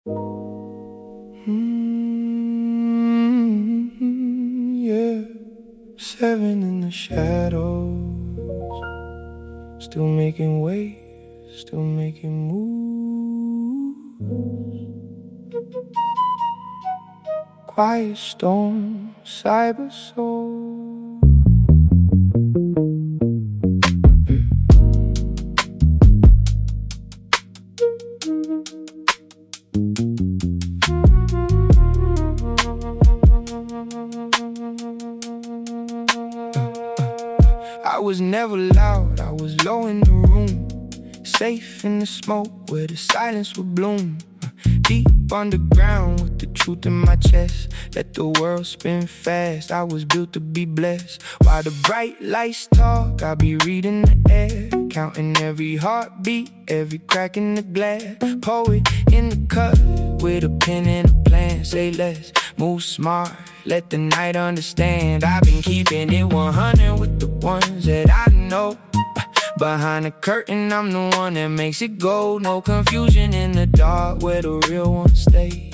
Yeah, 7 in the shadows, still making waves, still making moves. Quiet storm, cyber soul. I was never loud, I was low in the room, safe in the smoke where the silence would bloom. Deep underground with the truth in my chest, let the world spin fast, I was built to be blessed. While the bright lights talk, I'll be reading the air, counting every heartbeat, every crack in the glass. Poet in the cut, with a pen and a plan, say less, move smart, let the night understand. I've been keeping it 100 with the ones that I know. Behind the curtain, I'm the one that makes it go. No confusion in the dark where the real ones stay.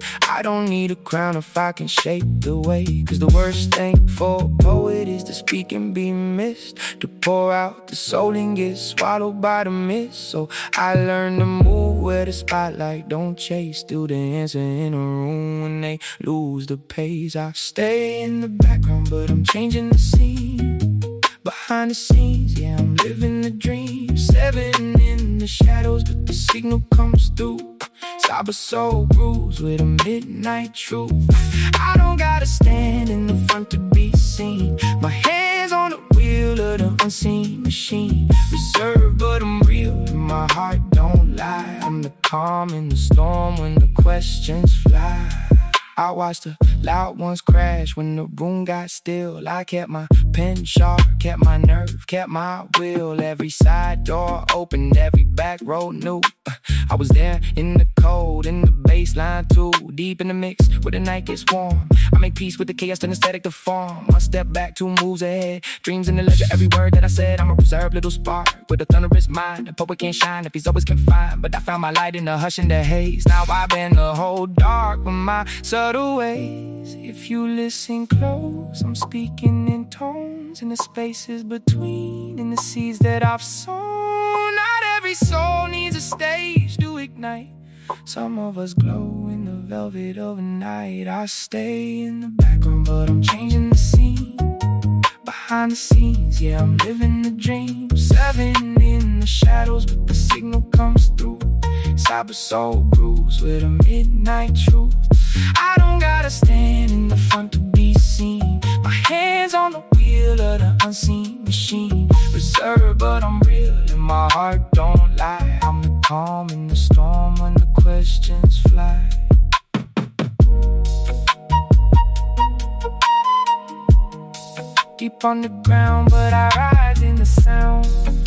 I don't need a crown if I can shape the way. Cause the worst thing for a poet is to speak and be missed, to pour out the soul and get swallowed by the mist. So I learned to move where the spotlight don't chase, still the answer in a room when they lose the pace. I stay in the background but I'm changing the scene. Behind the scenes, yeah, I'm living the dream. 7 in the shadows, but the signal comes through. Cyber soul bruised with a midnight truth. I don't gotta stand in the front to be seen. My hands on the wheel of the unseen machine. Reserved, but I'm real, and my heart don't lie. I'm the calm in the storm when the questions fly. I watched the loud ones crash when the room got still. I kept my pen sharp, kept my nerve, kept my will. Every side door opened, every back road knew. I was there in the cold, in the baseline too. Deep in the mix where the night gets warm. I make peace with the chaos and aesthetic to form. One step back, 2 moves ahead. Dreams in the ledger, every word that I said. I'm a reserved little spark with a thunderous mind. A poet can't shine if he's always confined. But I found my light in the hush and the haze. Now I've been the whole dark with my subtle ways. If you listen close, I'm speaking in tones, in the spaces between, in the seeds that I've sown. Not every soul needs a stage to ignite. Some of us glow in the velvet of a night. I stay in the background but I'm changing the scene. Behind the scenes, yeah, I'm living the dream. 7 in the shadows but the signal comes through. Cyber soul bruised with a midnight truth. I don't gotta stand in the front to be seen. My hands on the wheel of the unseen machine. Reserved but I'm real and my heart don't lie. I'm the calm in the storm when the questions fly. Deep underground but I rise in the sound.